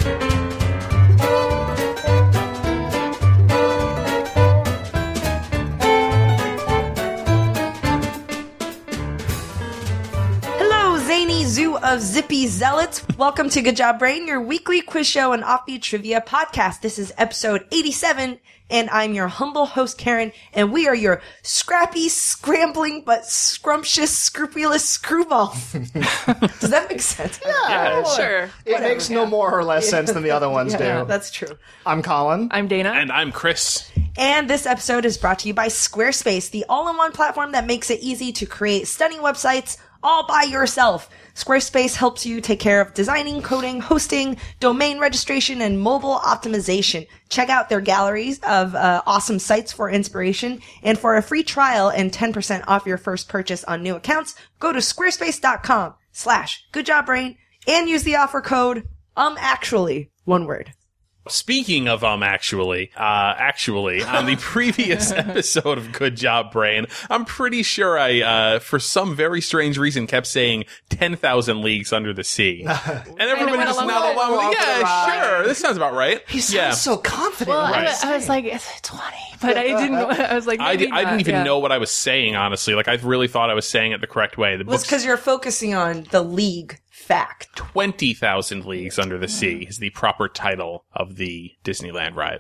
Of Zippy Zealots. Welcome to Good Job Brain, your weekly quiz show and offbeat trivia podcast. This is episode 87, and I'm your humble host, Karen, and we are your scrappy, scrambling, but scrumptious, scrupulous screwballs. Does that make sense? Yeah, sure. It makes no more or less sense than the other ones do. Yeah, that's true. I'm Colin. I'm Dana. And I'm Chris. And this episode is brought to you by Squarespace, the all-in-one platform that makes it easy to create stunning websites all by yourself. Squarespace helps you take care of designing, coding, hosting, domain registration, and mobile optimization. Check out their galleries of awesome sites for inspiration. And for a free trial and 10% off your first purchase on new accounts, go to squarespace.com/goodjobbrain and use the offer code actually, one word. Speaking of actually, on the previous episode of Good Job Brain, I'm pretty sure I, for some very strange reason, kept saying 10,000 leagues under the sea. And everybody just nodded along with, yeah, sure, this sounds about right. He sounds so confident. Well, Right. I was like, it's 20, but I didn't. I was like, I didn't even know what I was saying, honestly. Like, I really thought I was saying it the correct way. The Well, it's book's because you're focusing on the league fact. 20,000 Leagues Under the Sea is the proper title of the Disneyland ride.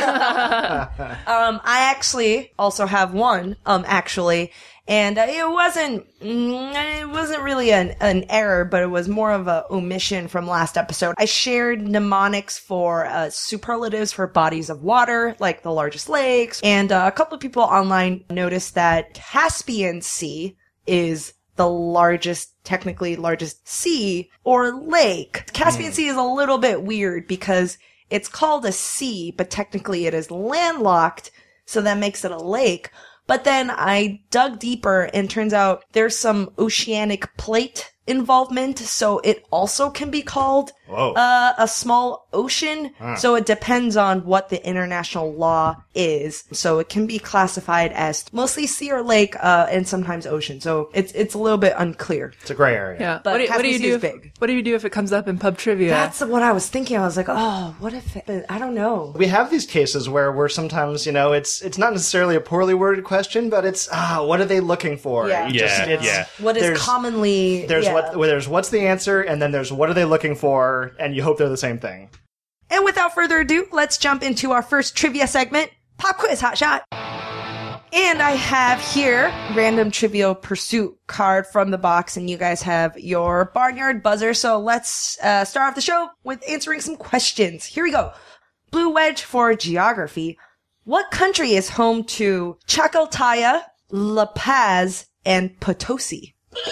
I actually also have one, actually, and it wasn't really an error, but it was more of a omission from last episode. I shared mnemonics for superlatives for bodies of water, like the largest lakes, and a couple of people online noticed that Caspian Sea is the technically largest sea or lake. Caspian Sea is a little bit weird because it's called a sea, but technically it is landlocked, so that makes it a lake. But then I dug deeper and turns out there's some oceanic plate involvement, so it also can be called a small ocean. So it depends on what the international law is. So it can be classified as mostly sea or lake, and sometimes ocean. So it's a little bit unclear. It's a gray area. Yeah. But What do you Caspian Sea do? is big. What do you do if it comes up in pub trivia? That's what I was thinking. I was like, oh, what if it, I don't know. We have these cases where we're sometimes, it's not necessarily a poorly worded question, but it's, what are they looking for? Yeah. What is commonly... There's what's the answer, and then there's what are they looking for, and you hope they're the same thing. And without further ado, let's jump into our first trivia segment, Pop Quiz Hot Shot. And I have here random Trivial Pursuit card from the box, and you guys have your Barnyard Buzzer. So let's start off the show with answering some questions. Here we go. Blue Wedge for geography. What country is home to Chacaltaya, La Paz, and Potosi?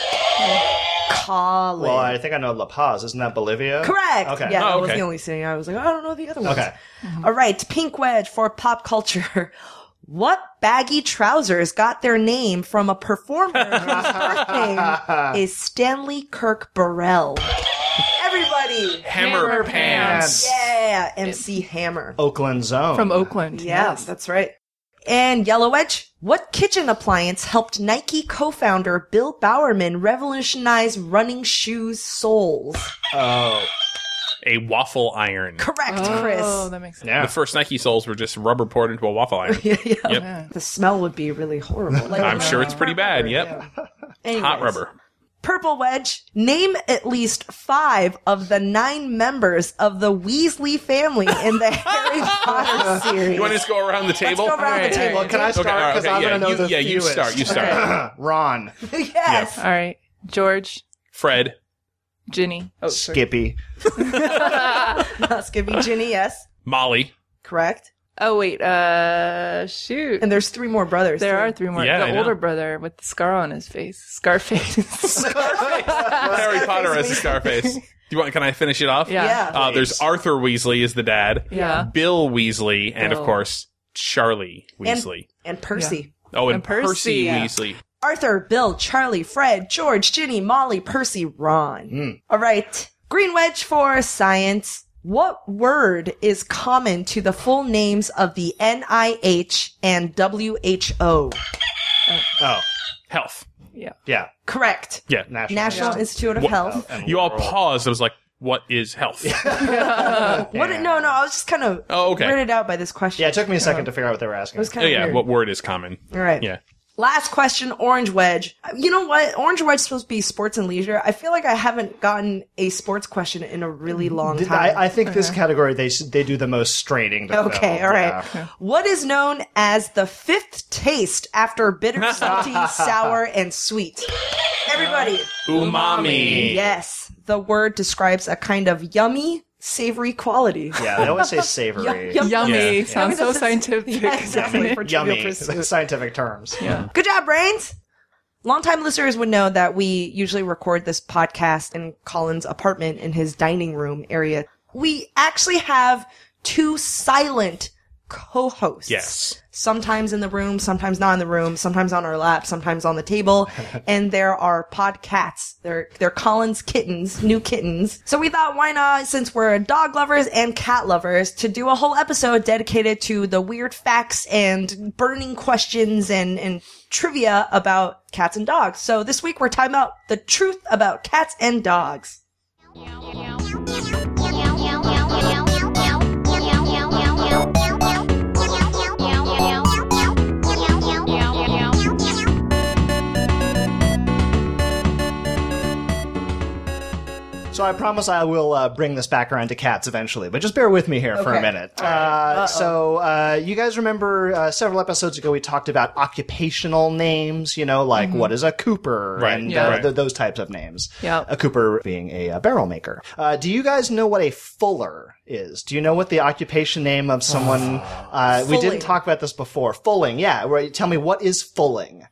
Colin. Well, I think I know La Paz. Isn't that Bolivia? Correct. Okay. Yeah, that was okay. the only thing. I was like, I don't know the other ones. Okay. All right. Pink Wedge for pop culture. What baggy trousers got their name from a performer whose birthday is Stanley Kirk Burrell? Everybody. Hammer Pants. Yeah. MC Hammer. Oakland Zone. From Oakland. Yeah, Yes. that's right. And Yellow Wedge, what kitchen appliance helped Nike co-founder Bill Bowerman revolutionize running shoes soles? Oh. A waffle iron. Correct, Oh, Chris. that makes sense. Yeah. The first Nike soles were just rubber poured into a waffle iron. Yeah. Yep. The smell would be really horrible. Like, I'm sure it's pretty bad. Yep. anyways. Hot rubber. Purple Wedge, name at least 5 of the 9 members of the Weasley family in the Harry Potter series. You want to just go around the table? Let's go around the Alright, table. alright. Can I start? Because I'm going to know the you fewest. start. You start. Ron. Yes. All right. George, Fred. Ginny. Oh, sorry. Skippy. Not Skippy, Ginny, yes. Molly. Correct. Oh, wait. Shoot. And there's 3 more brothers. There too. are 3 more. Yeah, I The know. older brother with the scar on his face. Scarface. Harry Potter as a Scarface. Can I finish it off? Yeah. There's Arthur Weasley is the dad. Yeah. Bill Weasley, and of Bill. course, Charlie Weasley. And Percy. Oh, and And Percy. Percy Yeah. Weasley. Arthur, Bill, Charlie, Fred, George, Ginny, Molly, Percy, Ron. All right. Green Wedge for science. What word is common to the full names of the NIH and WHO? Oh. Health. Yeah. Yeah. Correct. Yeah. National Institute of Health. And You all World. paused. I was like, what is health? What? No, I was just kind of weirded out by this question. Yeah, it took me a second to figure out what they were asking. It was kind of weird. What word is common? All right. Yeah. Last question, Orange Wedge. You know what? Orange Wedge is supposed to be sports and leisure. I feel like I haven't gotten a sports question in a really long time. I think this category, they do the most straining. To Okay, fill. all right. Yeah. What is known as the fifth taste after bitter, salty, sour, and sweet? Everybody. Umami. Yes. The word describes a kind of yummy, savory quality. Yeah, they always say savory. Yummy. Yeah. Sounds so scientific. Yeah, exactly. For Yummy. Trivial Pursuit. Scientific terms. Yeah. Good job, Brains! Longtime listeners would know that we usually record this podcast in Colin's apartment in his dining room area. We actually have two silent co-hosts. Yes. Sometimes in the room, sometimes not in the room, sometimes on our lap, sometimes on the table. And there are podcats. They're Colin's kittens, new kittens. So we thought, why not, since we're dog lovers and cat lovers, to do a whole episode dedicated to the weird facts and burning questions and trivia about cats and dogs. So this week we're talking about the truth about cats and dogs. So I promise I will bring this back around to cats eventually, but just bear with me here for a Okay. minute. So you guys remember several episodes ago we talked about occupational names, like what is a cooper Right. and Yeah. those types of names. Yeah. A cooper being a barrel maker. Do you guys know what a fuller is? Do you know what the occupation name of someone? We Fulling. didn't talk about this before. Fulling, yeah. Right. Tell me, what is fulling?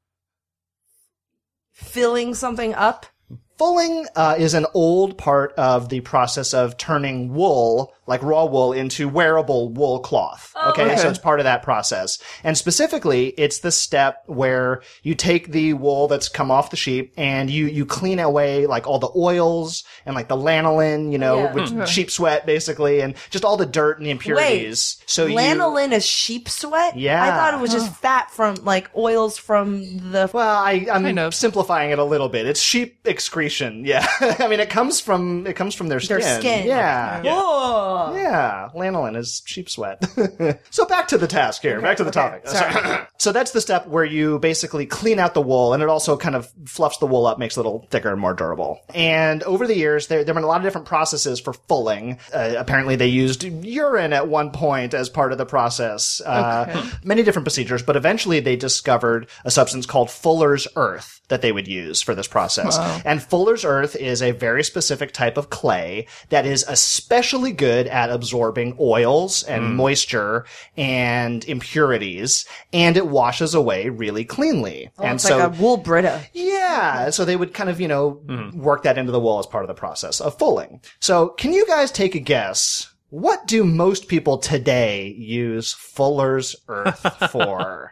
Filling something up. Fulling is an old part of the process of turning wool, like raw wool, into wearable wool cloth. Okay, so it's part of that process. And specifically, it's the step where you take the wool that's come off the sheep and you clean away like all the oils and like the lanolin, Yeah. with sheep sweat basically, and just all the dirt and the impurities. So Lanolin is sheep sweat? Yeah. I thought it was just fat from, like, oils from the... Well, I'm Kind of. simplifying it a little bit. It's sheep excretion. Yeah. I mean, it comes from their skin. Their skin. Yeah. Whoa! Yeah, lanolin is sheep sweat. So back to the task here. Back to the topic. Sorry. So that's the step where you basically clean out the wool, and it also kind of fluffs the wool up, makes it a little thicker and more durable. And over the years, there have been a lot of different processes for fulling. Apparently, they used urine at one point as part of the process. Many different procedures, but eventually they discovered a substance called Fuller's Earth that they would use for this process. Wow. And Fuller's Earth is a very specific type of clay that is especially good at absorbing oils and moisture and impurities, and it washes away really cleanly. And It's like a wool Brita. yeah, so they would kind of, work that into the wool as part of the process of fulling. So can you guys take a guess? What do most people today use Fuller's Earth for?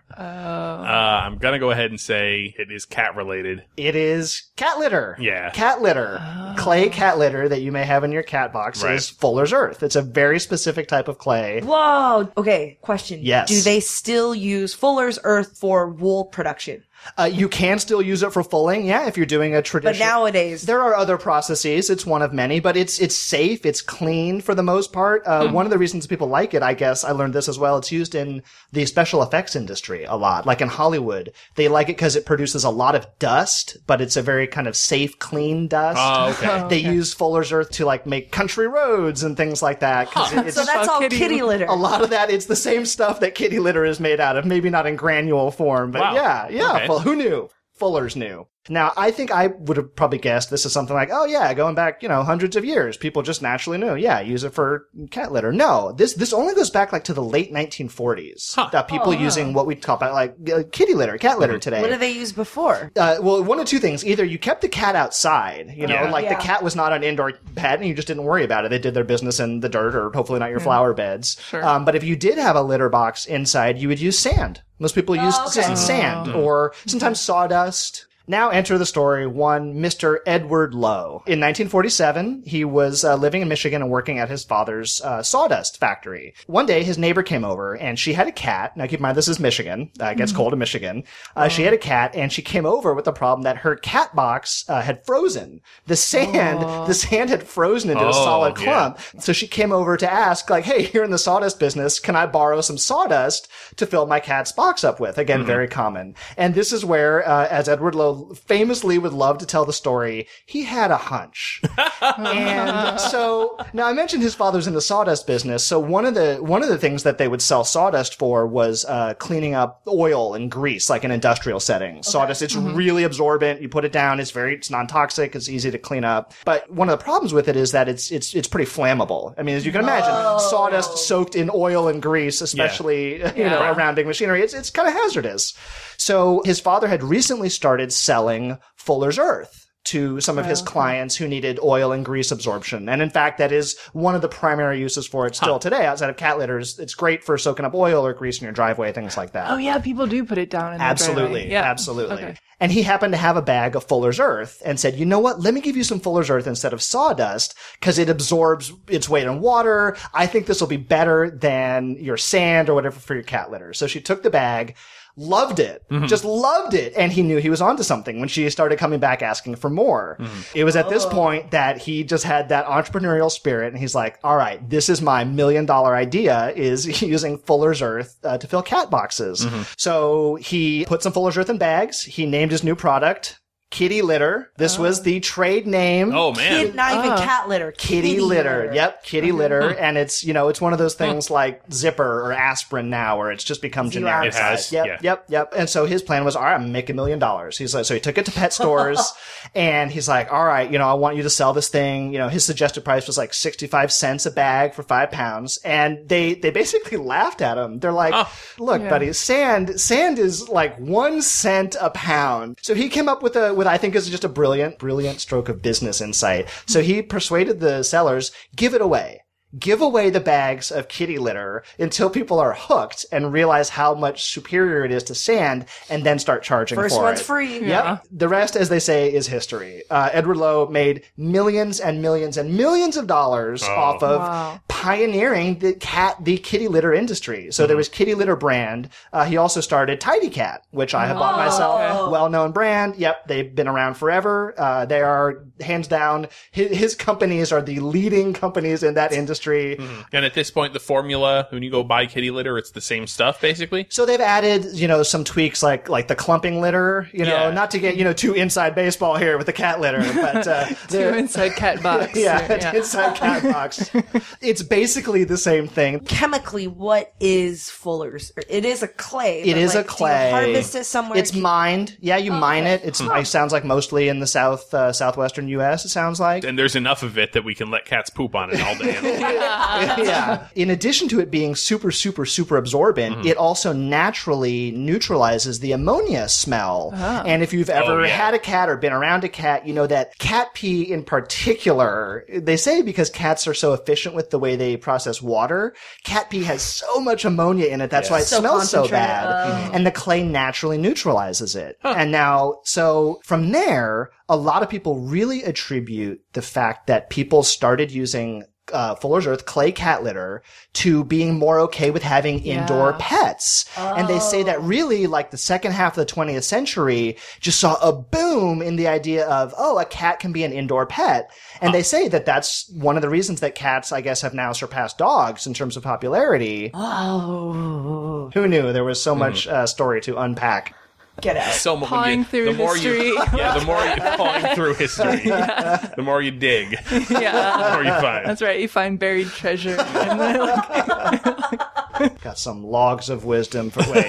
I'm gonna go ahead and say it is cat related. It is cat litter. Yeah. Cat litter. Clay cat litter that you may have in your cat box Right. is Fuller's Earth. It's a very specific type of clay. Whoa! Okay, question. Yes. Do they still use Fuller's Earth for wool production? You can still use it for fulling, yeah, if you're doing a But traditional. nowadays... There are other processes. It's one of many, but it's safe. It's clean for the most part. One of the reasons people like it, I guess, I learned this as well. It's used in the special effects industry a lot. Like in Hollywood, they like it because it produces a lot of dust, but it's a very kind of safe, clean dust. Oh, okay. They use Fuller's Earth to like make country roads and things like that. 'Cause it's So that's all kitty litter. a lot of that. It's the same stuff that kitty litter is made out of. Maybe not in granule form, but Wow. yeah. Okay. Well, who knew? Fuller's knew. Now, I think I would have probably guessed this is something like, oh yeah, going back, hundreds of years, people just naturally knew, yeah, use it for cat litter. No, this only goes back like to the late 1940s. That people using what we call like kitty litter, cat litter today. What did they use before? Well, one of two things. Either you kept the cat outside, Yeah. like the cat was not an indoor pet and you just didn't worry about it. They did their business in the dirt or hopefully not your flower beds. Sure. But if you did have a litter box inside, you would use sand. Most people used okay. sand or sometimes sawdust. Now enter the story one Mr. Edward Lowe. In 1947, he was living in Michigan and working at his father's sawdust factory. One day, his neighbor came over, and she had a cat. Now, keep in mind, this is Michigan. It gets cold in Michigan. She had a cat, and she came over with the problem that her cat box had frozen. The sand had frozen into a solid clump. So she came over to ask, like, hey, you're in the sawdust business. Can I borrow some sawdust to fill my cat's box up with? Again, very common. And this is where, as Edward Lowe famously would love to tell the story, he had a hunch. And so now I mentioned his father's in the sawdust business. So one of the things that they would sell sawdust for was cleaning up oil and grease, like an industrial setting. Okay. Sawdust, it's really absorbent. You put it down, it's non-toxic, it's easy to clean up. But one of the problems with it is that it's pretty flammable. I mean, as you can imagine, sawdust soaked in oil and grease, especially around big machinery, it's kind of hazardous. So his father had recently started selling Fuller's Earth to some of his clients who needed oil and grease absorption. And in fact, that is one of the primary uses for it still today. Outside of cat litters, it's great for soaking up oil or grease in your driveway, things like that. Oh yeah, people do put it down in the driveway. Yeah. Absolutely. Okay. And he happened to have a bag of Fuller's Earth and said, you know what? Let me give you some Fuller's Earth instead of sawdust because it absorbs its weight in water. I think this will be better than your sand or whatever for your cat litter. So she took the bag, loved it, just loved it. And he knew he was onto something when she started coming back asking for more. It was at this point that he just had that entrepreneurial spirit. And he's like, all right, this is my $1 million idea, is using Fuller's Earth to fill cat boxes. So he put some Fuller's Earth in bags. He named his new product Kitty Litter. This was the trade name. Oh, man. Not even cat litter. Kitty litter. Yep, kitty litter. And it's, it's one of those things like Zipper or aspirin now where it's just become generic. It has. Yep. And so his plan was, all right, I'm going to make $1 million. He's like, so he took it to pet stores and he's like, all right, I want you to sell this thing. His suggested price was like 65 cents a bag for 5 pounds. And they basically laughed at him. They're like, look, buddy, sand is like 1 cent a pound. So he came up with I think is just a brilliant stroke of business insight. So he persuaded the sellers, give it away. Give away the bags of kitty litter until people are hooked and realize how much superior it is to sand and then start charging for it. First one's free. Yep. Yeah. The rest, as they say, is history. Edward Lowe made millions and millions and millions of dollars off of pioneering the kitty litter industry. So there was Kitty Litter brand. He also started Tidy Cat, which I have bought myself. Okay. Well-known brand. Yep. They've been around forever. They are hands down. His companies are the leading companies in that industry. And at this point, the formula, when you go buy kitty litter, it's the same stuff, basically? So they've added, some tweaks like the clumping litter, not to get, too inside baseball here with the cat litter, but, too inside cat box. Inside cat box. It's basically the same thing. Chemically, what is Fuller's? It is a clay. It is a clay. Do you harvest it somewhere? It's mined. Yeah, you mine it. It sounds like mostly in the southwestern U.S., it sounds like. And there's enough of it that we can let cats poop on it all day. Yeah. In addition to it being super, super, super absorbent, it also naturally neutralizes the ammonia smell. And if you've ever had a cat or been around a cat, you know that cat pee in particular, they say because cats are so efficient with the way they process water, cat pee has so much ammonia in it. That's why it smells so bad. And the clay naturally neutralizes it. And now, so from there, a lot of people really attribute the fact that people started using Fuller's Earth clay cat litter to being more okay with having indoor pets. And they say that really like the second half of the 20th century just saw a boom in the idea of, a cat can be an indoor pet. And they say that that's one of the reasons that cats, I guess, have now surpassed dogs in terms of popularity. Oh. Who knew there was so much story to unpack? Get out. So Pawing through history. The more you pawing through history, the more you dig. The more you find. That's right. You find buried treasure. And then, Got some logs of wisdom for wait.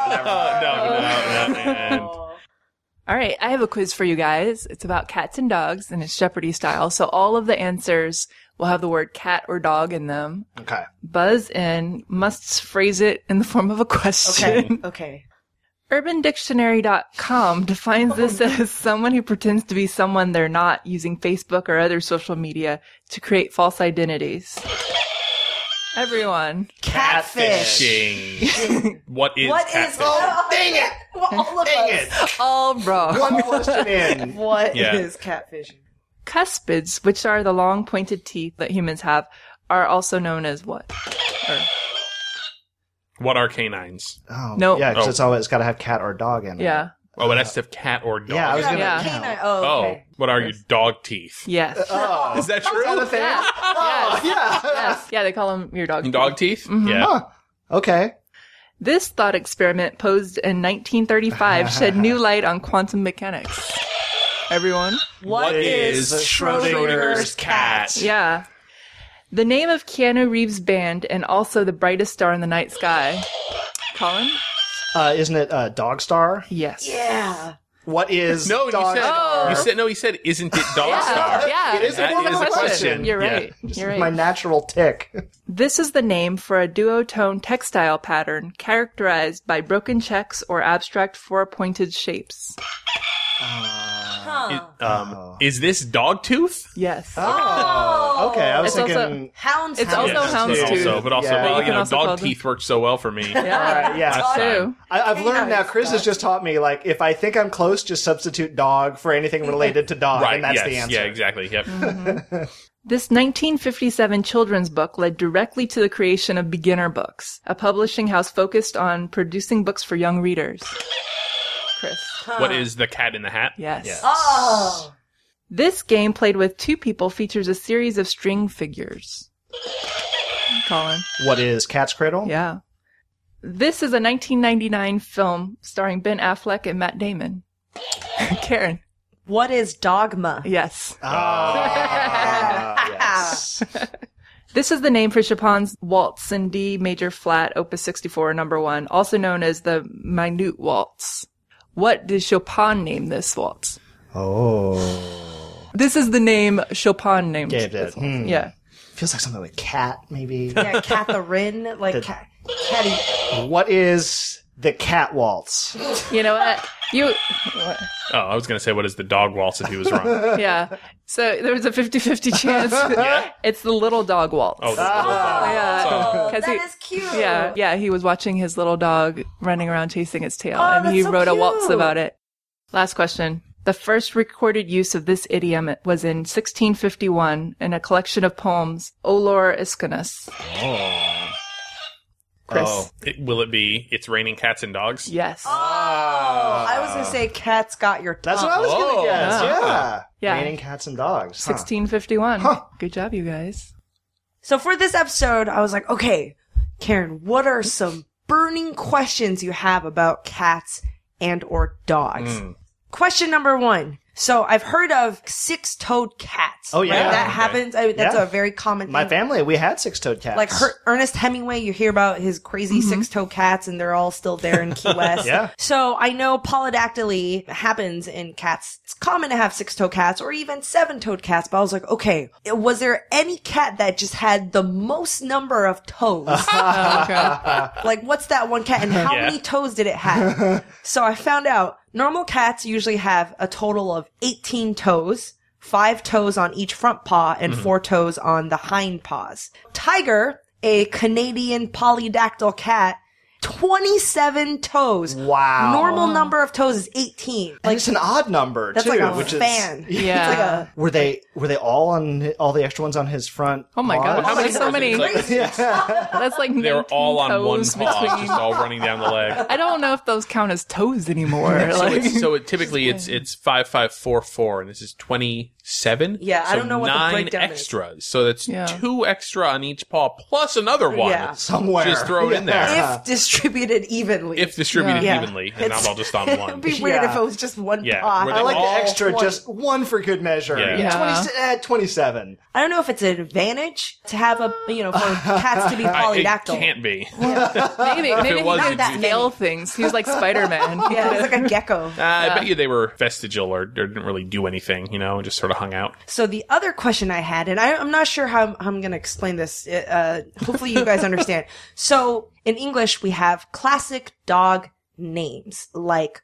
No. All right, I have a quiz for you guys. It's about cats and dogs, and it's Jeopardy style. So all of the answers will have the word cat or dog in them. Okay. Buzz in. Must phrase it in the form of a question. Okay. UrbanDictionary.com defines this as someone who pretends to be someone they're not using Facebook or other social media to create false identities. Everyone. Catfish. Catfishing. What is catfish? Dang it! All of Dang us. it! All wrong. One question in. What Yeah. is catfishing? Cuspids, which are the long pointed teeth that humans have, are also known as what? Or, What are canines? Oh, No. Yeah, because Oh. it's always got to have cat or dog in it. yeah. Oh, it has to have cat or dog. Yeah, I was gonna. Yeah, yeah. canine. Oh, Oh, okay. what are your dog teeth? Yes. Oh, Is that true? is that a thing? Yeah. Oh, yeah. Yes. Yeah, they call them your dog. Dog teeth? Yeah. Huh. Okay. This thought experiment, posed in 1935, shed new light on quantum mechanics. Everyone? What is Schrodinger's cat? Yeah. The name of Keanu Reeves' band and also the brightest star in the night sky. Colin? Isn't it Dog Star? Yes. Yeah. What is No, Dog you said, Star? he said, isn't it Dog Yeah. Star? Yeah. It is a That wonderful is a question. You're Yeah. right. You're right. My natural tick. This is the name for a duotone textile pattern characterized by broken checks or abstract four-pointed shapes. Huh. Is this dog tooth? Yes. Oh, okay. I was It's also- thinking. Hound's It's hound. also houndstooth. Also, but also, Yeah. well, You can you know, also call dog them- teeth worked so well for me. All right, yeah. Last True. I've learned now. Canine Chris has stuff. just taught me, like, if I think I'm close, just substitute dog for anything related to dog, Right, and that's yes, the answer. yeah, exactly, yep. This 1957 children's book led directly to the creation of Beginner Books, a publishing house focused on producing books for young readers. Chris. What is the Cat in the Hat? Yes. Yeah. Oh. This game, played with two people, features a series of string figures. Colin. What is Cat's Cradle? Yeah. This is a 1999 film starring Ben Affleck and Matt Damon. Karen. What is dogma? Yes. Ah, yes. This is the name for Chopin's Waltz in D major flat, opus 64, number 1, also known as the Minute Waltz. What did Chopin name this waltz? Oh. This is the name Chopin named Gave this it. waltz. Yeah. Feels like something with cat, maybe. Yeah, Catherine, like catty. What is the cat waltz? You know what? What? Oh, I was going to say, what is the dog waltz if he was wrong? Yeah. So there was a 50-50 chance. Yeah? It's the little dog waltz. Oh, the little dog. Yeah. Oh, 'Cause that he- is cute. Yeah, he was watching his little dog running around chasing its tail, Oh, and he that's so wrote a waltz cute. about it. Last question. The first recorded use of this idiom was in 1651 in a collection of poems, Olor Iscanus. Chris. Oh. Will it be, it's raining cats and dogs? Yes. Oh, I was gonna say cat's got your tongue. That's what I was going to guess. Yeah. Yeah. Raining cats and dogs. Huh. 1651. Huh. Good job, you guys. So for this episode, I was like, okay, Karen, what are some burning questions you have about cats and or dogs? Question number 1. So I've heard of six-toed cats. Oh, yeah. right? That Okay. happens. I mean, that's Yeah. a very common My thing. family, we had six-toed cats. Like Ernest Hemingway, you hear about his crazy six-toed cats, and they're all still there in Key West. Yeah. So I know polydactyly happens in cats. It's common to have six-toed cats or even seven-toed cats. But I was like, okay, was there any cat that just had the most number of toes? Oh, okay. Like, what's that one cat, and how Yeah. many toes did it have? So I found out normal cats usually have a total of 18 toes, 5 toes on each front paw, and 4 toes on the hind paws. Tiger, a Canadian polydactyl cat, 27 toes. Wow. Normal number of toes is 18. And it's an odd number, That's too. like a which fan. Is, Yeah. It's like a Were they all on all the extra ones on his front? Oh my God. paws? How many That's so toes? many. It's like, That's like they're all on one 19 paw, toes just all running down the leg. I don't know if those count as toes anymore. So, Like, typically it's 5, 5, 4, 4, and this is 27. Yeah, I So don't know what the 9 breakdown is. extras. So that's Yeah. 2 extra on each paw plus another one. Yeah. Somewhere. Just throw it in there. if distributed evenly. If distributed Yeah. evenly, and It's- not all just on It'd one. be weird Yeah. if it was just one Yeah. paw. Were I like the all extra, 20. just one for good measure. Yeah. Yeah. 27. I don't know if it's an advantage to have a, for cats to be It polydactyl. can't be. maybe it he was, could it'd be- scale things. He was like Spider-Man. Yeah, it's like a gecko. I bet you they were vestigial or didn't really do anything, and just sort of hung out. So the other question I had, and I'm not sure how I'm going to explain this. Hopefully you guys understand. So in English, we have classic dog names like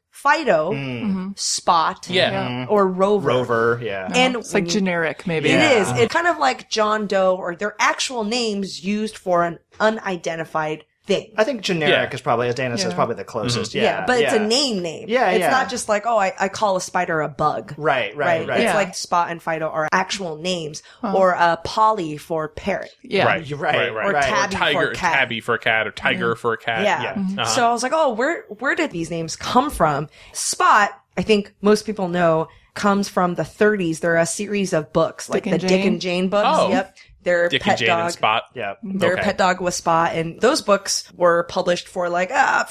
Fido, Spot, or Rover. Rover, yeah. And It's like generic, maybe. it is. It's kind of like John Doe, or their actual names used for an unidentified thing. I think generic Yeah. is probably, as Dana says, probably the closest. Yeah, but it's a name. Yeah, It's yeah. not just like, oh, I call a spider a bug. Right. It's Yeah. like Spot and Fido are actual names, or Polly for parrot. Yeah. Right. You're right. Or right. Tabby Tiger, for cat. Tabby for a cat, or Tiger for a cat. Yeah. Uh-huh. So I was like, oh, where did these names come from? Spot, I think most people know, comes from the 30s. They're a series of books, like Dick the and Dick Jane? and Jane books. Oh. Yep. Their Dick pet and Jane dog. and Spot. Yeah. Their Okay. pet dog was Spot, and those books were published for like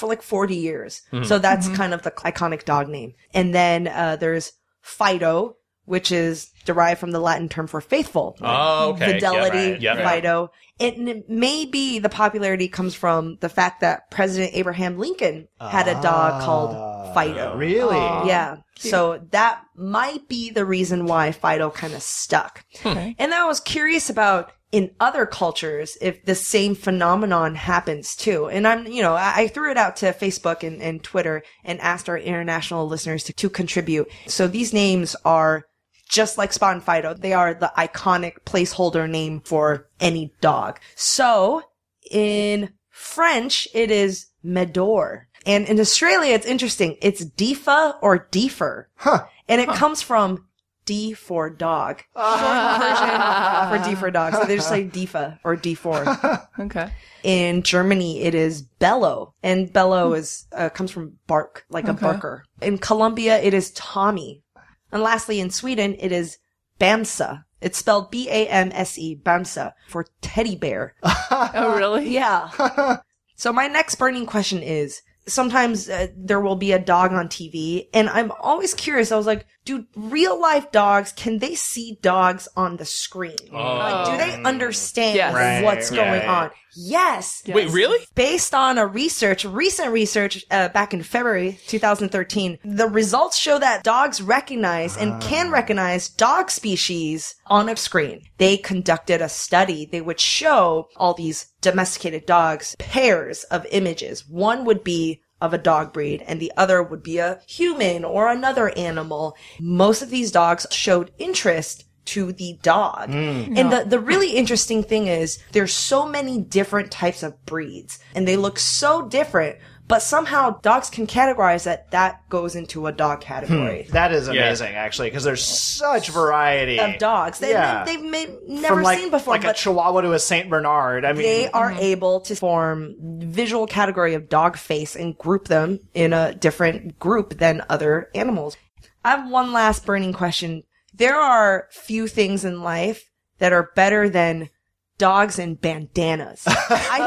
40 years. So that's kind of the iconic dog name. And then there's Fido, which is derived from the Latin term for faithful. Oh, okay. Fidelity, Yeah, right. Yep. Fido. It may be the popularity comes from the fact that President Abraham Lincoln had a dog called Fido. Really? Yeah. So that might be the reason why Fido kind of stuck. Okay. And I was curious about in other cultures if the same phenomenon happens too. And I threw it out to Facebook and Twitter and asked our international listeners to contribute. So these names are just like Spot and Fido. They are the iconic placeholder name for any dog. So in French, it is Medor. And in Australia, it's interesting. It's Difa or Deefer. Huh. And it comes from D for dog. Short version for D for dog. So they just say Difa or D4. Okay. In Germany, it is Bello. And Bello is comes from bark, like a barker. In Colombia, it is Tommy. And lastly, in Sweden, it is Bamsa. It's spelled B-A-M-S-E, Bamsa, for teddy bear. Oh, really? Yeah. So my next burning question is, sometimes there will be a dog on TV, and I'm always curious. I was like, do real life dogs, can they see dogs on the screen? Like, do they understand Yes. Right, what's going right. on? Yes. Wait, really? Based on a recent research back in February 2013, the results show that dogs recognize and can recognize dog species on a screen. They conducted a study. They would show all these domesticated dogs pairs of images. One would be of a dog breed and the other would be a human or another animal. Most of these dogs showed interest to the dog. And the really interesting thing is there's so many different types of breeds and they look so different, but somehow dogs can categorize that goes into a dog category. That is amazing, actually, because there's such variety Of dogs that they've never From seen before, like a but Chihuahua to a Saint Bernard. I mean, they are able to form visual category of dog face and group them in a different group than other animals. I have one last burning question. There are few things in life that are better than dogs and bandanas. I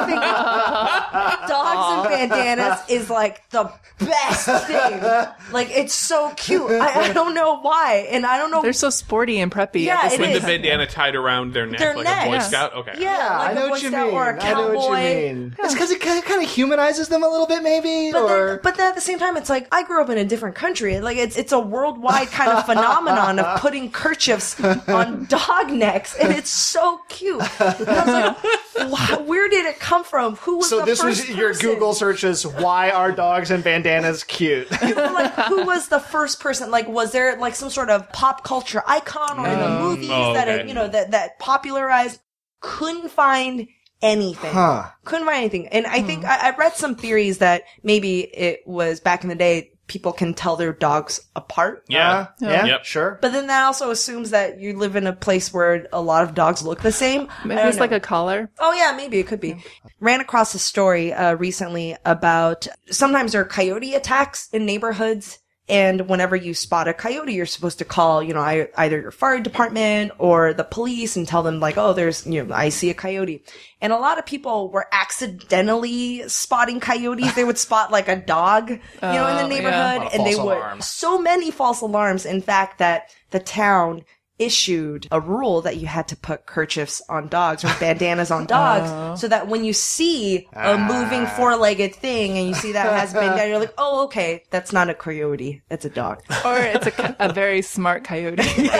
think dogs and bandanas is like the best thing. Like, it's so cute. I don't know why. And I don't know. They're so sporty and preppy. Yeah, at the it same With is. the bandana tied around their neck Their like neck, a Boy yes. Scout? Okay. Yeah, like I know a Boy what you Scout mean. or a I know what you cowboy. mean. It's because it kind of humanizes them a little bit, maybe. But then at the same time, it's like, I grew up in a different country. Like, it's a worldwide kind of phenomenon of putting kerchiefs on dog necks, and it's so cute. And I was like, wow, where did it come from? Who was So the this first was your person? Google searches. Why are dogs and bandanas cute? Like, who was the first person? Like, was there like some sort of pop culture icon or in the movies that okay. that popularized? Couldn't find anything. Couldn't find anything. And I think I read some theories that maybe it was back in the day, people can tell their dogs apart. Yeah. Yeah. Yep. Sure. But then that also assumes that you live in a place where a lot of dogs look the same. Maybe I don't it's like know. a collar. Oh yeah, maybe it could be. Ran across a story recently about sometimes there are coyote attacks in neighborhoods. And whenever you spot a coyote, you're supposed to call, either your fire department or the police and tell them like, oh, I see a coyote. And a lot of people were accidentally spotting coyotes. They would spot like a dog, in the neighborhood, yeah. and they False would alarms. so many false alarms. In fact, that the town issued a rule that you had to put kerchiefs on dogs or bandanas on dogs so that when you see a moving four-legged thing and you see that has bandana, you're like, oh, okay, that's not a coyote. It's a dog. Or it's a very smart coyote.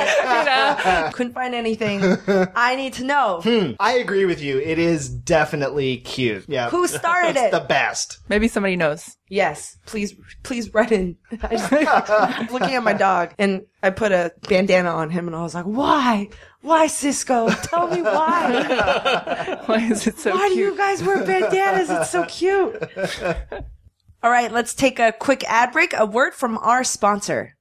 Couldn't find anything. I need to know. I agree with you. It is definitely cute. Yeah. Who started It's it? the best. Maybe somebody knows. Yes, please write in. I'm looking at my dog, and I put a bandana on him, and I was like, why? Why, Cisco? Tell me why. Why is it so Why do cute? you guys wear bandanas? It's so cute. All right, let's take a quick ad break. A word from our sponsor.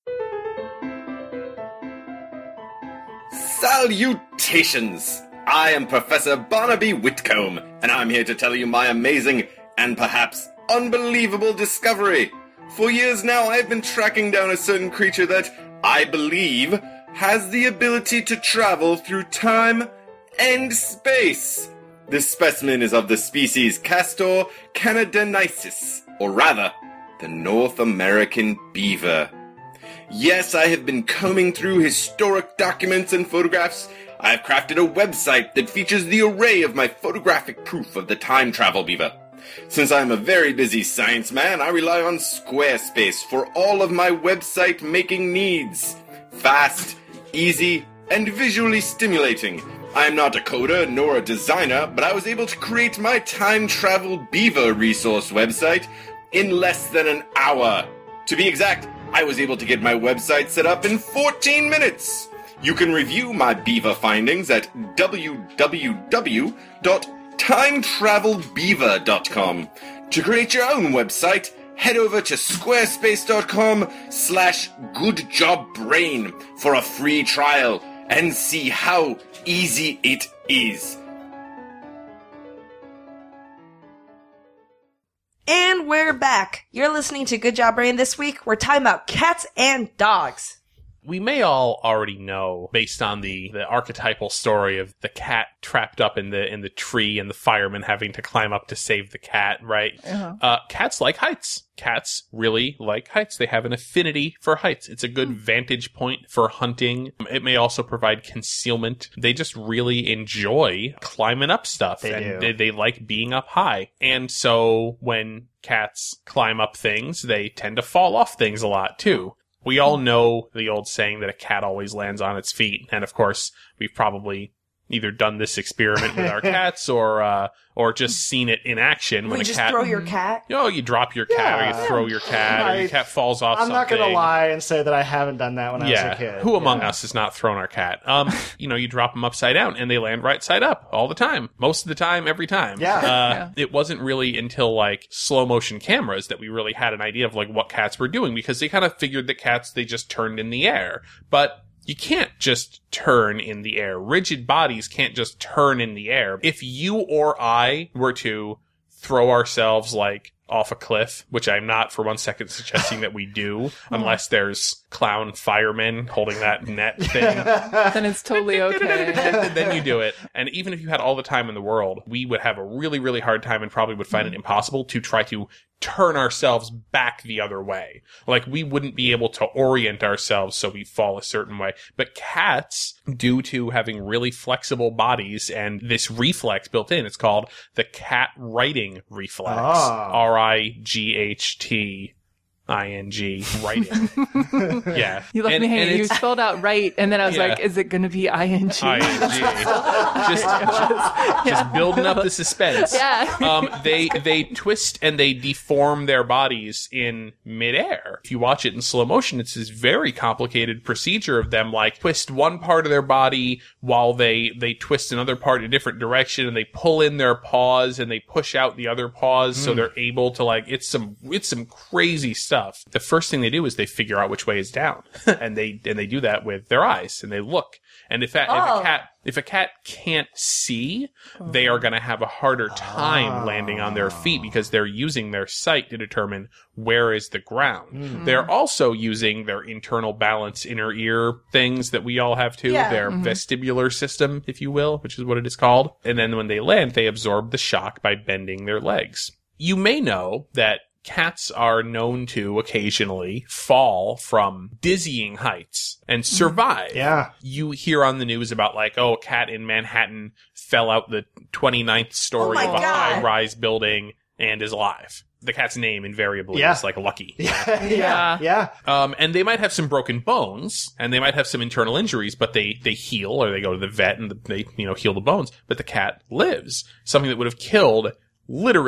Salutations! I am Professor Barnaby Whitcomb, and I'm here to tell you my amazing and perhaps unbelievable discovery. For years now, I've been tracking down a certain creature that I believe has the ability to travel through time and space. This specimen is of the species Castor canadensis, or rather, the North American beaver. Yes, I have been combing through historic documents and photographs. I have crafted a website that features the array of my photographic proof of the time travel beaver. Since I'm a very busy science man, I rely on Squarespace for all of my website making needs. Fast, easy, and visually stimulating. I'm not a coder nor a designer, but I was able to create my time travel beaver resource website in less than an hour. To be exact, I was able to get my website set up in 14 minutes. You can review my beaver findings at www.timetravelbeaver.com. To create your own website, head over to squarespace.com/goodjobbrain for a free trial and see how easy it is. And we're back. You're listening to Good Job Brain. This week, we're talking about cats and dogs. We may all already know, based on the archetypal story of the cat trapped up in the tree and the fireman having to climb up to save the cat, right? Uh-huh. Cats like heights. Cats really like heights. They have an affinity for heights. It's a good vantage point for hunting. It may also provide concealment. They just really enjoy climbing up stuff. They like being up high. And so when cats climb up things, they tend to fall off things a lot too. We all know the old saying that a cat always lands on its feet. And of course, we've probably either done this experiment with our cats or just seen it in action when We a just cat. throw your cat. You drop your cat, or Yeah. you throw your cat, or your cat falls off I'm something. not going to lie and say that I haven't done that when I was a kid. Who among us has not thrown our cat? You drop them upside down and they land right side up all the time. Most of the time, every time. Yeah. It wasn't really until like slow motion cameras that we really had an idea of like what cats were doing, because they kind of figured that cats, they just turned in the air. But you can't just turn in the air. Rigid bodies can't just turn in the air. If you or I were to throw ourselves like off a cliff, which I'm not for 1 second suggesting that we do, unless there's clown firemen holding that net thing. Then it's totally okay. Then you do it. And even if you had all the time in the world, we would have a really, really hard time and probably would find it impossible to try to turn ourselves back the other way. Like, we wouldn't be able to orient ourselves so we fall a certain way. But cats, due to having really flexible bodies and this reflex built in, it's called the cat righting reflex. RIGHT. ING, writing. Yeah. You left me hanging. You spelled out right, and then I was Yeah. like, is it going to be ING? just building up the suspense. Yeah. They twist and they deform their bodies in midair. If you watch it in slow motion, it's this very complicated procedure of them like twist one part of their body while they twist another part in a different direction, and they pull in their paws and they push out the other paws so they're able to like, it's some crazy stuff. The first thing they do is they figure out which way is down. and they do that with their eyes, and they look. And if a cat can't see, they are going to have a harder time landing on their feet because they're using their sight to determine where is the ground. They're also using their internal balance inner ear things that we all have too, their vestibular system, if you will, which is what it is called. And then when they land, they absorb the shock by bending their legs. You may know that cats are known to occasionally fall from dizzying heights and survive. Yeah. You hear on the news about like, a cat in Manhattan fell out the 29th story of a high-rise building and is alive. The cat's name invariably is like Lucky. Yeah. And they might have some broken bones and they might have some internal injuries, but they heal, or they go to the vet and they heal the bones. But the cat lives. Something that would have killed literally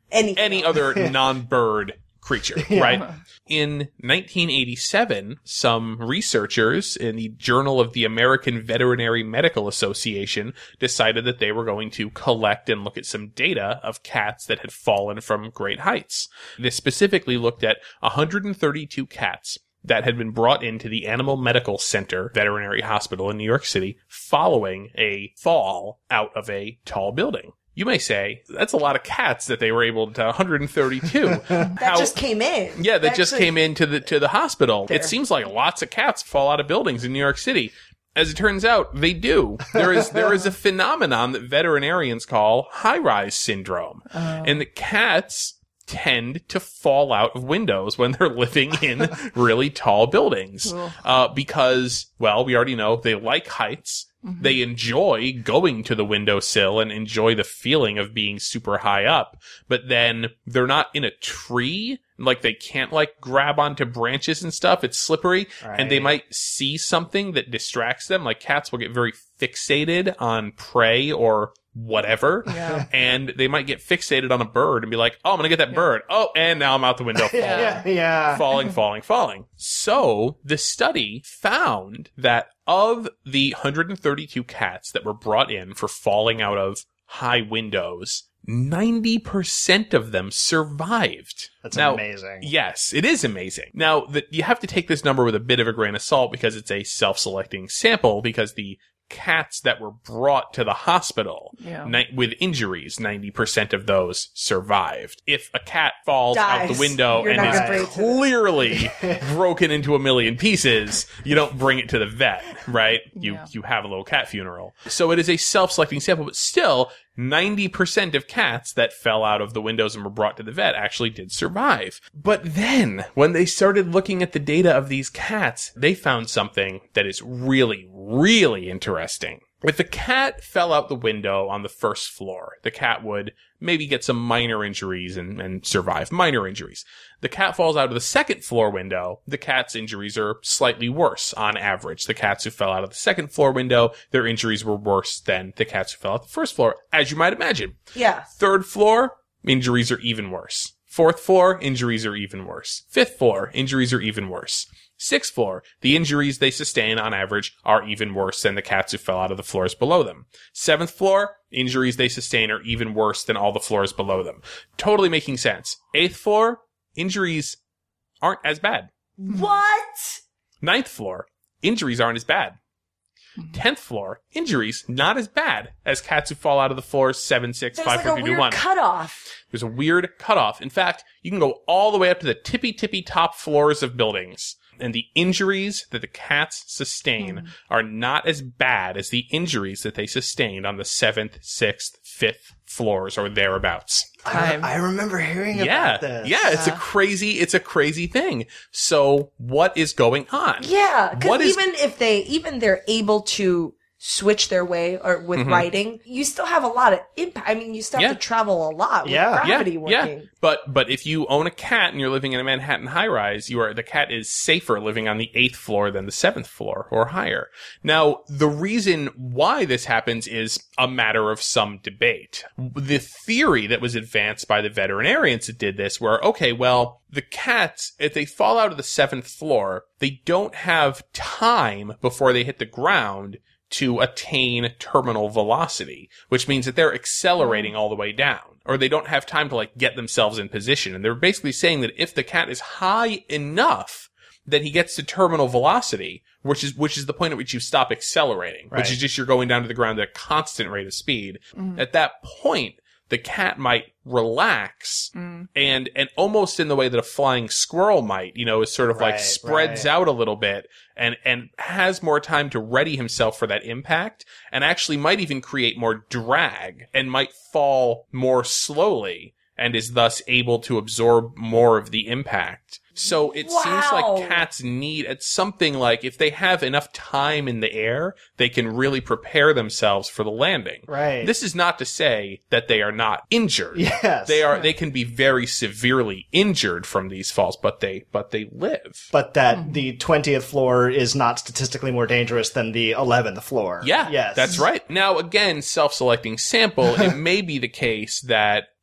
any other non-bird creature, right? In 1987, some researchers in the Journal of the American Veterinary Medical Association decided that they were going to collect and look at some data of cats that had fallen from great heights. They specifically looked at 132 cats that had been brought into the Animal Medical Center Veterinary Hospital in New York City following a fall out of a tall building. You may say, that's a lot of cats that they were able to, 132. That just came in. Yeah, that just came into the hospital. It seems like lots of cats fall out of buildings in New York City. As it turns out, they do. There is a phenomenon that veterinarians call high-rise syndrome. And the cats tend to fall out of windows when they're living in really tall buildings. Because, well, we already know they like heights. Mm-hmm. They enjoy going to the windowsill and enjoy the feeling of being super high up. But then they're not in a tree. Like, they can't, like, grab onto branches and stuff. It's slippery. Right. And they might see something that distracts them. Like, cats will get very fixated on prey or whatever. Yeah. And they might get fixated on a bird and be like, oh, I'm going to get that bird. Oh, and now I'm out the window falling. Falling. So the study found that of the 132 cats that were brought in for falling out of high windows, 90% of them survived. That's amazing. Yes, it is amazing. Now, you have to take this number with a bit of a grain of salt because it's a self-selecting sample, because the cats that were brought to the hospital with injuries, 90% of those survived. If a cat falls out the window and is clearly broken into a million pieces, you don't bring it to the vet, right? You have a little cat funeral. So it is a self-selecting sample, but still 90% of cats that fell out of the windows and were brought to the vet actually did survive. But then, when they started looking at the data of these cats, they found something that is really, really interesting. If the cat fell out the window on the first floor, the cat would maybe get some minor injuries and survive minor injuries. The cat falls out of the second floor window, the cat's injuries are slightly worse on average. The cats who fell out of the second floor window, their injuries were worse than the cats who fell out the first floor, as you might imagine. Yeah. Third floor, injuries are even worse. Fourth floor, injuries are even worse. Fifth floor, injuries are even worse. Sixth floor, the injuries they sustain on average are even worse than the cats who fell out of the floors below them. Seventh floor, injuries they sustain are even worse than all the floors below them. Totally making sense. Eighth floor, injuries aren't as bad. What? Ninth floor, injuries aren't as bad. 10th floor, injuries not as bad as cats who fall out of the floors 7, 6, 5, 4, 3, 2, 1. There's a weird cutoff. In fact, you can go all the way up to the tippy top floors of buildings. And the injuries that the cats sustain are not as bad as the injuries that they sustained on the 7th, 6th, 5th floors or thereabouts. I remember hearing about this. Yeah, it's a crazy thing. So what is going on? Yeah, because even they're able to switch their way or with writing, you still have a lot of impact. I mean, you still have to travel a lot with gravity working. Yeah. But if you own a cat and you're living in a Manhattan high-rise, the cat is safer living on the 8th floor than the 7th floor or higher. Now, the reason why this happens is a matter of some debate. The theory that was advanced by the veterinarians that did this were, okay, well, the cats, if they fall out of the 7th floor, they don't have time before they hit the ground to attain terminal velocity, which means that they're accelerating all the way down, or they don't have time to get themselves in position. And they're basically saying that if the cat is high enough that he gets to terminal velocity, which is the point at which you stop accelerating, which is just you're going down to the ground at a constant rate of speed. At that point, the cat might relax and almost in the way that a flying squirrel might, is sort of spreads out a little bit and has more time to ready himself for that impact, and actually might even create more drag and might fall more slowly and is thus able to absorb more of the impact. So it seems like cats need, it's something like if they have enough time in the air, they can really prepare themselves for the landing. Right. This is not to say that they are not injured. Yes. They can be very severely injured from these falls, but they live. But that the 20th floor is not statistically more dangerous than the 11th floor. Yeah. Yes. That's right. Now, again, self-selecting sample, it may be the case that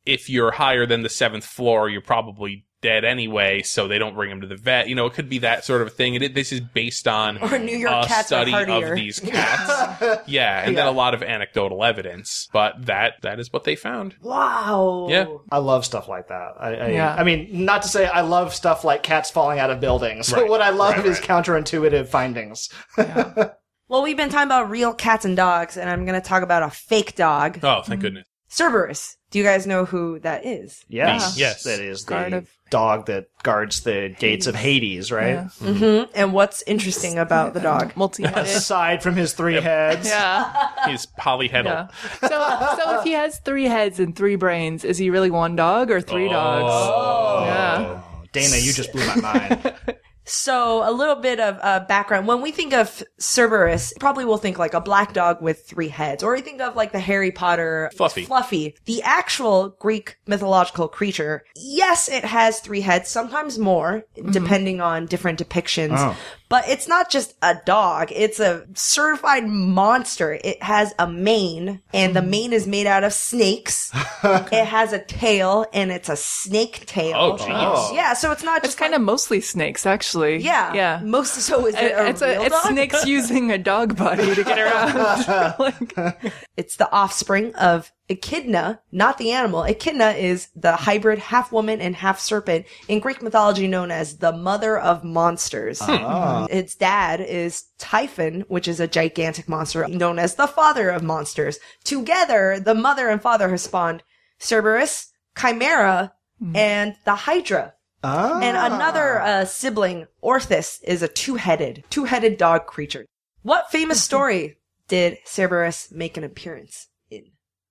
if you're higher than the 7th floor, you're probably dead anyway, so they don't bring him to the vet. You know, it could be that sort of thing. This is based on Or New York a cats are study hardier. of these cats. Yeah, and then a lot of anecdotal evidence. But that is what they found. Wow. Yeah. I love stuff like that. Yeah. I mean, not to say I love stuff like cats falling out of buildings. Right, What I love right, is right. counterintuitive findings. Well, we've been talking about real cats and dogs, and I'm going to talk about a fake dog. Oh, thank goodness. Cerberus. Do you guys know who that is? Yes. Yes. That is Guard the of- dog that guards the gates of Hades, right? Yeah. And what's interesting about the dog? Multi-headed. Aside from his 3 heads. Yeah. He's polyheadal. Yeah. So if he has 3 heads and 3 brains, is he really one dog or 3 dogs? Oh. Yeah. Dana, you just blew my mind. So a little bit of background. When we think of Cerberus, probably we'll think like a black dog with 3 heads, or we think of like the Harry Potter Fluffy. The actual Greek mythological creature, yes, it has 3 heads, sometimes more, depending on different depictions. Oh. But it's not just a dog. It's a certified monster. It has a mane, and the mane is made out of snakes. It has a tail, and it's a snake tail. Oh, jeez. Yeah, so it's not just It's kind of mostly snakes, actually. yeah. Yeah. Most so is it a It's real dog? snakes using a dog body to get around. Like, It's the offspring of Echidna, not the animal. Echidna is the hybrid half woman and half serpent in Greek mythology known as the mother of monsters. Its dad is Typhon, which is a gigantic monster known as the father of monsters. Together, the mother and father have spawned Cerberus, Chimera, and the Hydra. And another sibling, Orthus, is a two-headed dog creature. What famous story did Cerberus make an appearance in?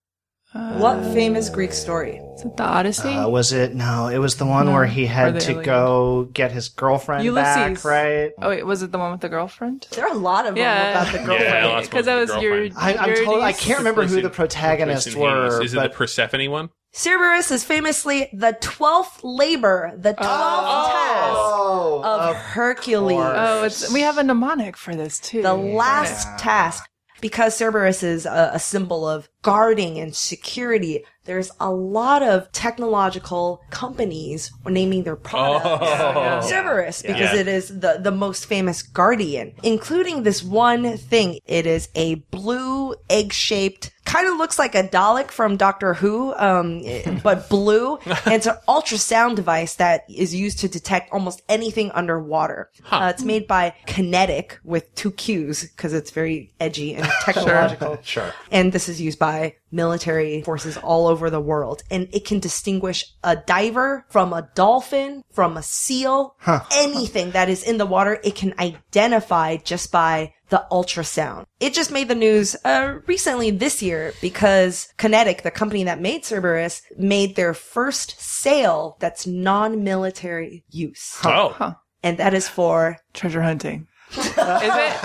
What famous Greek story? is it the Odyssey? Was it? No, it was the one where he Or had the to Iliad. go get his girlfriend back, Ulysses. right? Oh, wait, was it the one with the girlfriend? There are a lot of them Yeah. about the girlfriend. Yeah, lots Because that of was your. girlfriend. I'm told, I can't remember who the Place protagonists in Hades. were. Is it but the Persephone one? Cerberus is famously the 12th labor, the 12th task of Hercules. Oh, we have a mnemonic for this too. The last task. Because Cerberus is a symbol of guarding and security, there's a lot of technological companies naming their products Cerberus because Yeah. it is the most famous guardian, including this one thing. It is a blue egg-shaped, kind of looks like a Dalek from Doctor Who, but blue. And it's an ultrasound device that is used to detect almost anything underwater. It's made by Kinetic with 2 Qs because it's very edgy and technological. Sure. And this is used by military forces all over the world. And it can distinguish a diver from a dolphin, from a seal, anything that is in the water. It can identify just by the ultrasound. It just made the news recently this year because Kinetic, the company that made Cerberus, made their first sale that's non-military use. Oh. And that is for treasure hunting. Is it?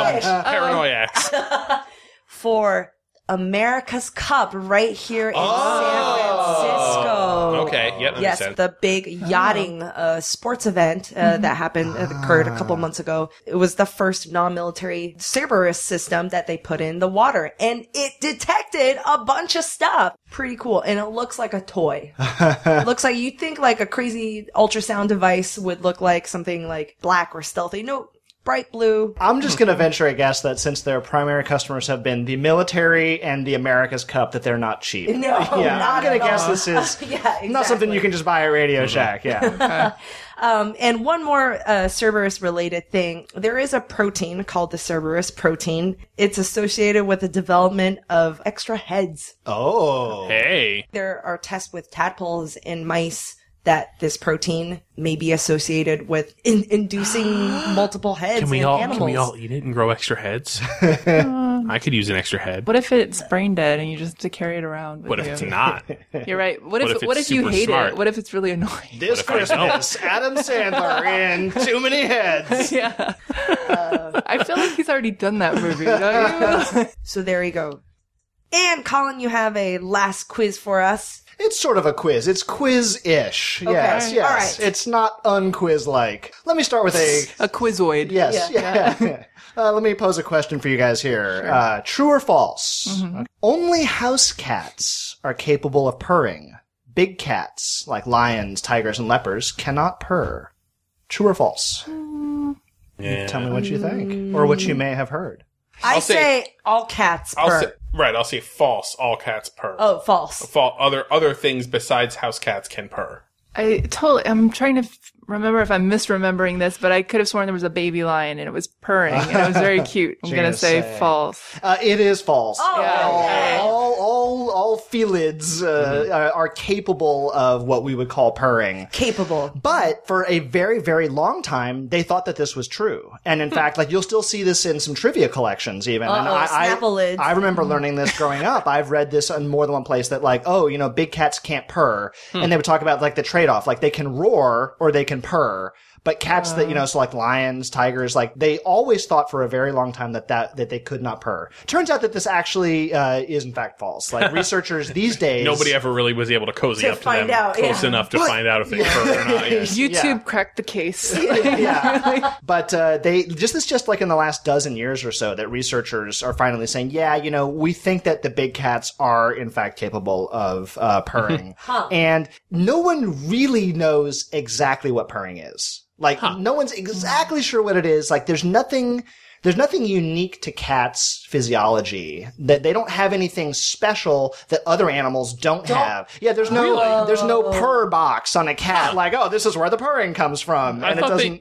Paranoiacs. for America's Cup right here in San Francisco. Okay, yeah, that Yes, makes sense. the big yachting sports event that occurred a couple months ago. It was the first non-military Cerberus system that they put in the water, and it detected a bunch of stuff. Pretty cool, and it looks like a toy. It looks like you'd think like a crazy ultrasound device would look like something like black or stealthy. No, bright blue. I'm just going to venture a guess that since their primary customers have been the military and the America's Cup, that they're not cheap. No, yeah, not I'm going to at guess all. this is Yeah, not something exactly. you can just buy at Radio Shack. Yeah. And one more Cerberus related thing. There is a protein called the Cerberus protein. It's associated with the development of extra heads. Oh. Hey. There are tests with tadpoles and mice that this protein may be associated with inducing multiple heads Can we in all animals. eat it and grow extra heads? I could use an extra head. What if it's brain dead and you just have to carry it around with What if you? it's not? You're right. What What if if it's you super hate smart? it? What if it's really annoying? This What if I don't? Christmas, Adam Sandler in Too Many Heads. Yeah. I feel like he's already done that movie, don't you? So there you go. And Colin, you have a last quiz for us. It's sort of a quiz. It's quiz-ish. Yes, yes. All right. It's not unquiz-like. Let me start with a... A quizoid. Yes, yeah. Let me pose a question for you guys here. True or false? Okay. Only house cats are capable of purring, big cats, like lions, tigers, and leopards, cannot purr. True or false? Yeah. Tell me what you think, or what you may have heard. I I'll say all cats purr. I'll say false. All cats purr. Oh, false. Other things besides house cats can purr. I'm trying to remember if I'm misremembering this, but I could have sworn there was a baby lion and it was purring and it was very cute. I'm going to say false. It is false. Oh, okay. All felids are capable of what we would call purring. Capable. But for a very, very long time, they thought that this was true. And in fact, like, you'll still see this in some trivia collections even. And Snapple-lids. I remember learning this growing up. I've read this in more than one place that, like, big cats can't purr. And they would talk about, like, the trade-off. Like, they can roar or they can purr. But cats that, so like lions, tigers, like, they always thought for a very long time that they could not purr. Turns out that this actually is in fact false. Like, researchers these days... Nobody ever really was able to cozy up to them close enough to find out if they purr or not. Yes. YouTube cracked the case. But they just like in the last dozen years or so that researchers are finally saying, we think that the big cats are in fact capable of purring. And no one really knows exactly what purring is. Like, no one's exactly sure what it is. Like, there's nothing unique to cats' physiology. That they don't have anything special that other animals don't have. Yeah, there's no purr box on a cat. Like, this is where the purring comes from. I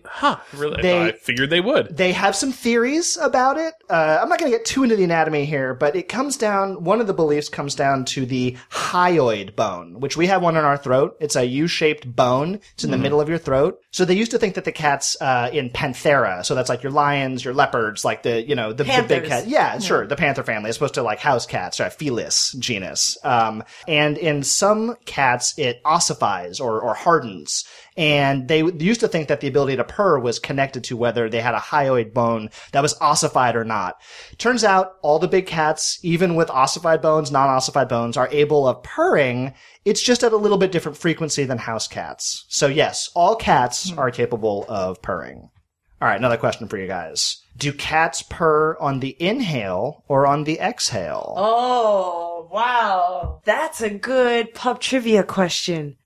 figured they would. They have some theories about it. I'm not going to get too into the anatomy here, but it comes down, one of the beliefs comes down to the hyoid bone, which we have one in our throat. It's a U-shaped bone. It's in the middle of your throat. So they used to think that the cats, in Panthera, so that's like your lions, your leopards, like the big cat. Yeah, sure. The panther family, as opposed to like house cats, right? Felis genus. And in some cats, it ossifies or hardens. And they used to think that the ability to purr was connected to whether they had a hyoid bone that was ossified or not. Turns out all the big cats, even with ossified bones, non-ossified bones, are able of purring. It's just at a little bit different frequency than house cats. So yes, all cats are capable of purring. All right, another question for you guys. Do cats purr on the inhale or on the exhale? Oh, wow. That's a good pub trivia question.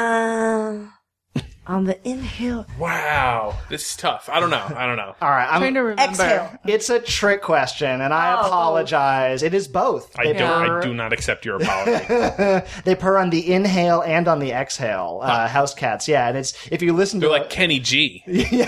On the inhale. Wow. This is tough. I don't know. All right. I'm trying to remember. Exhale. It's a trick question, and I apologize. It is both. I do not accept your apology. They purr on the inhale and on the exhale. House cats, yeah. And it's, if you listen to They're like Kenny G.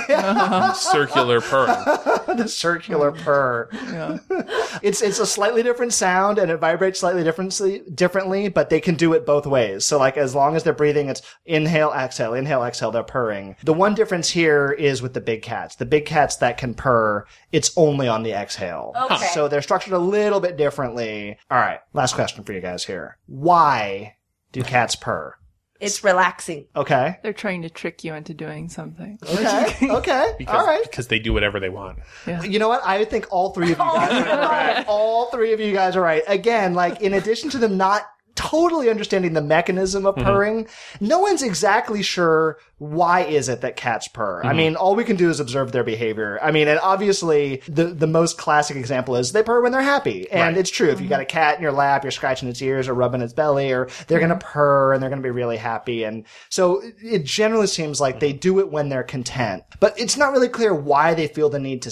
Circular purr. The circular purr. Yeah. It's a slightly different sound, and it vibrates slightly differently, but they can do it both ways. So, like, as long as they're breathing, it's inhale, exhale, they're purring. The one difference here is with the big cats. The big cats that can purr, it's only on the exhale. Okay. So they're structured a little bit differently. All right. Last question for you guys here. Why do cats purr? It's relaxing. Okay. They're trying to trick you into doing something. Okay. All right. Because they do whatever they want. Yeah. You know what? I think all three of you guys are right. All three of you guys are right. Again, like, in addition to them not totally understanding the mechanism of purring, no one's exactly sure why is it that cats purr. I mean, all we can do is observe their behavior. I mean, and obviously the most classic example is they purr when they're happy. And it's true. If you got a cat in your lap, you're scratching its ears or rubbing its belly, or they're going to purr and they're going to be really happy. And so it generally seems like they do it when they're content. But it's not really clear why they feel the need to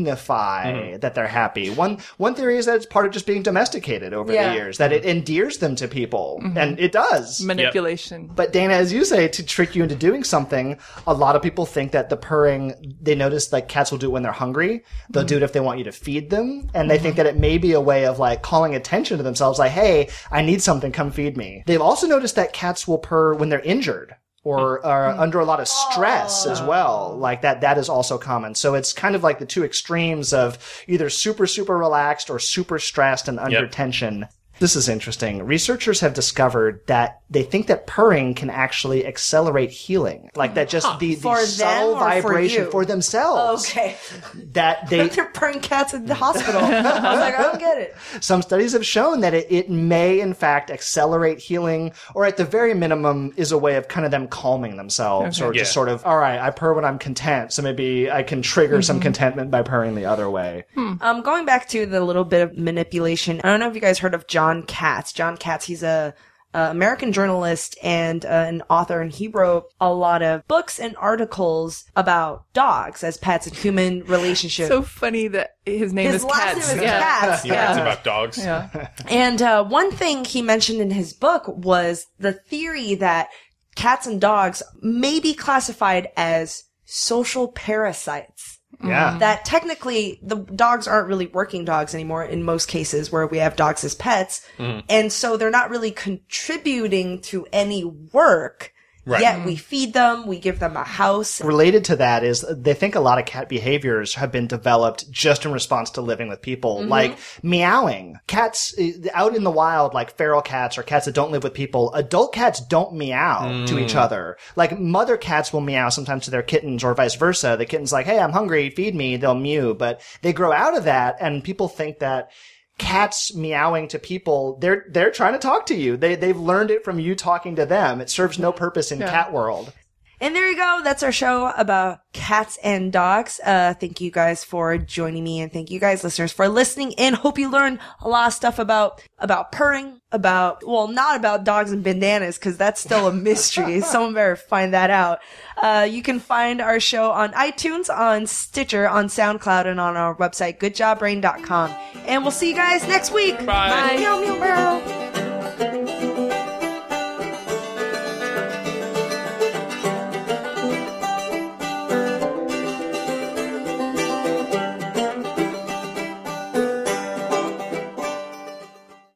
signify that they're happy. One theory is that it's part of just being domesticated over the years, that it endears them to people. And it does. Manipulation. But Dana, as you say, to trick you into doing something, a lot of people think that the purring, they notice like cats will do it when they're hungry. They'll do it if they want you to feed them. And they think that it may be a way of like calling attention to themselves, like, hey, I need something, come feed me. They've also noticed that cats will purr when they're injured or are under a lot of stress as well. Like that is also common. So it's kind of like the two extremes of either super, super relaxed or super stressed and under tension. This is interesting. Researchers have discovered that they think that purring can actually accelerate healing. Like that just the subtle vibration for themselves. Okay. That they're purring cats in the hospital. I was like, I don't get it. Some studies have shown that it may in fact accelerate healing, or at the very minimum is a way of kind of them calming themselves, or just sort of, all right, I purr when I'm content, so maybe I can trigger some contentment by purring the other way. Going back to the little bit of manipulation, I don't know if you guys heard of John Katz. John Katz, he's a American journalist and an author, and he wrote a lot of books and articles about dogs as pets and human relationships. So funny that his name is last Cats. name is Cats. Yeah, it's about dogs. Yeah. And one thing he mentioned in his book was the theory that cats and dogs may be classified as social parasites. Yeah. That technically the dogs aren't really working dogs anymore in most cases where we have dogs as pets. And so they're not really contributing to any work. Right. Yet we feed them, we give them a house. Related to that is they think a lot of cat behaviors have been developed just in response to living with people, like meowing. Cats out in the wild, like feral cats or cats that don't live with people, adult cats don't meow to each other. Like mother cats will meow sometimes to their kittens or vice versa. The kitten's like, hey, I'm hungry, feed me, they'll mew. But they grow out of that and people think that cats meowing to people, they're trying to talk to you. They've learned it from you talking to them. It serves no purpose in cat world. And there you go. That's our show about cats and dogs. Thank you guys for joining me, and thank you guys listeners for listening in. Hope you learned a lot of stuff about purring, not about dogs and bandanas, because that's still a mystery. Someone better find that out. You can find our show on iTunes, on Stitcher, on SoundCloud, and on our website, goodjobbrain.com. And we'll see you guys next week. Bye. Meow, meow,